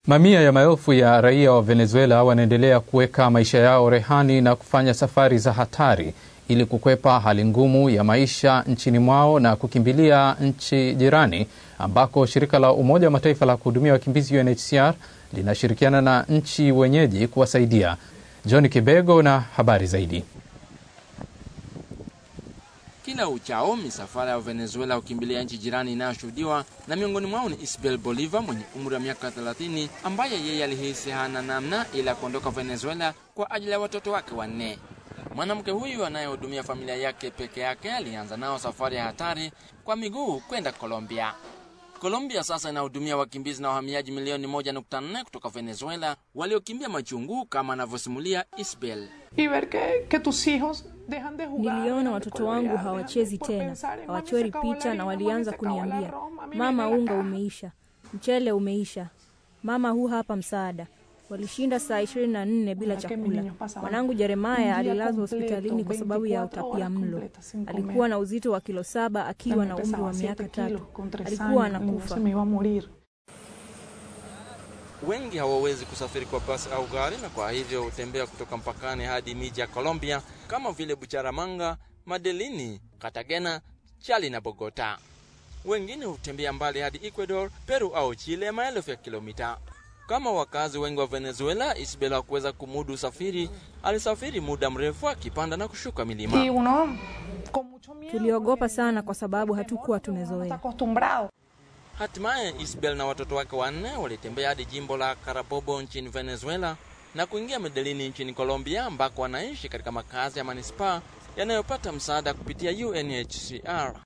Mamia ya maelfu ya raia wa Venezuela wanaendelea kuweka maisha yao rehani na kufanya safari za hatari ili kukwepa hali ngumu ya maisha nchini mwao na kukimbilia nchi jirani ambako shirika la Umoja wa Mataifa la kuhudumia wakimbizi UNHCR linashirikiana na nchi wenyeji kuwasaidia. John Kibego na habari zaidi. Kila uchao misafara ya Venezuela ukimbilia nchi jirani inayoshuhudiwa, na miongoni mwao ni Isabel Bolivar mwenye umri wa miaka 30 ambaye yeye alihisi hana namna ila kuondoka Venezuela kwa ajili ya watoto wake 4. Mwanamke huyu anayehudumia familia yake peke yake alianza nao safari ya hatari kwa miguu kwenda Colombia. Colombia sasa inahudumia wakimbizi na wahamiaji milioni 1.4 kutoka Venezuela waliokimbia machungu kama anavyosimulia Isabel. Niliona watoto wangu hawachezi tena, hawachori picha na walianza kuniambia, "Mama, unga umeisha, mchele umeisha. Mama, huu hapa msaada." Walishinda saa 24 bila chakula. Mwanangu Jeremiah alilazwa hospitalini kwa sababu ya utapiamlo. Alikuwa na uzito wa kilo 7 akiwa na umri wa miaka 3. Alikuwa anakufa. Wengi hawawezi kusafiri kwa basi au gari, na kwa hivyo hutembea kutoka mpakani hadi miji ya Colombia kama vile Bucaramanga, Medellín, Cartagena, Cali na Bogota. Wengine hutembea mbali hadi Ecuador, Peru au Chile maelfu ya kilomita. Kama wakazi wengi wa Venezuela, Isabel hakuweza kumudu usafiri. Alisafiri muda mrefu akipanda na kushuka milima. Tuliogopa sana kwa sababu hatukuwa tumezoea. Hatimaye Isabel na watoto wake 4 walitembea hadi jimbo la Carabobo nchini Venezuela na kuingia Medellín nchini Colombia, ambako wanaishi katika makazi ya manispaa yanayopata msaada kupitia UNHCR.